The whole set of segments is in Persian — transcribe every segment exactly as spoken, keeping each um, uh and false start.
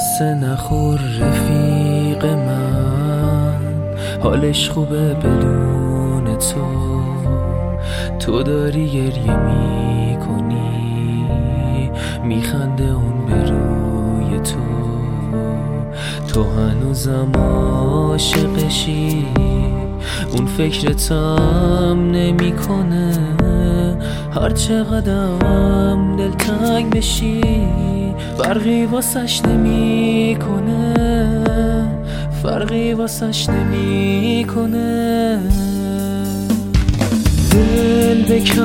قصه نخور رفیق من، حالش خوبه بدون تو. تو داری گریه میکنی، میخنده اون به روی تو. تو هنوزم عاشقشی، اون فکرتم نمیکنه. هر چقدرم دلتنگ بشی، فرقی واسش نمیکنه، فرقی واسش نمیکنه. دل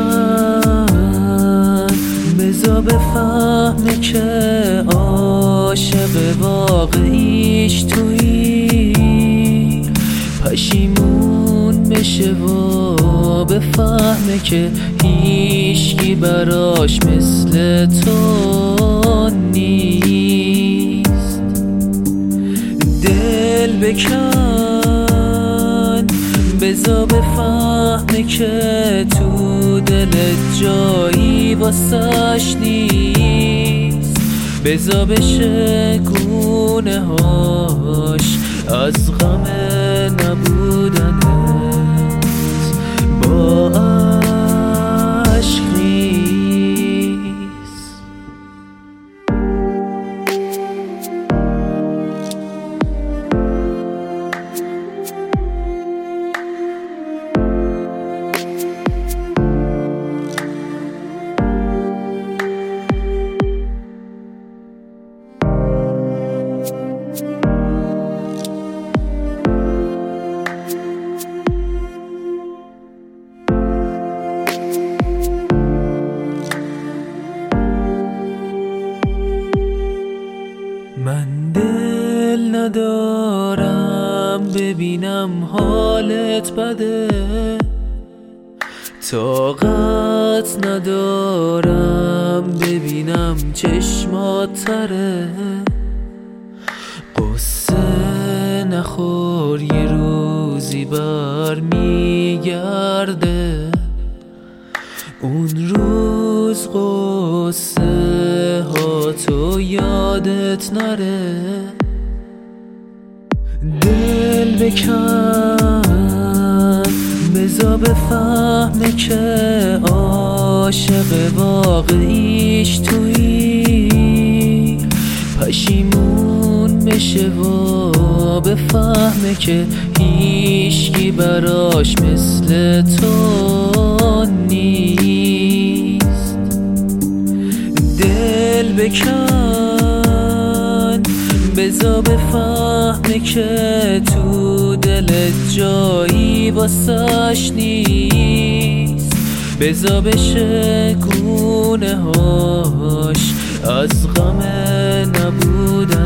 بکن بذار بفهمه که عاشق واقعیش تویی. پشیمون بشه و بفهمه که هیچکی براش مثل تو نیست. دل بکن بذار بفهمه که تو دلت جایی واسش نیست. بذار بشه گونه هاش از غم نبودنت با عشق نیست. من دل ندارم ببینم حالت بده، طاقت ندارم ببینم چشمات تره. قصه نخور یه روزی بر میگرده، اون روز قصه ها تو یادت نره. دل بکن بذار بفهمه که عاشق واقعیش تویی. پشیمون بشه و بفهمه که هیچکی براش مثل تو نیست. دل بکن بذار بفهمه که تو دلت جایی واسش نیست. بذار بشه گونه هاش از غم نبودن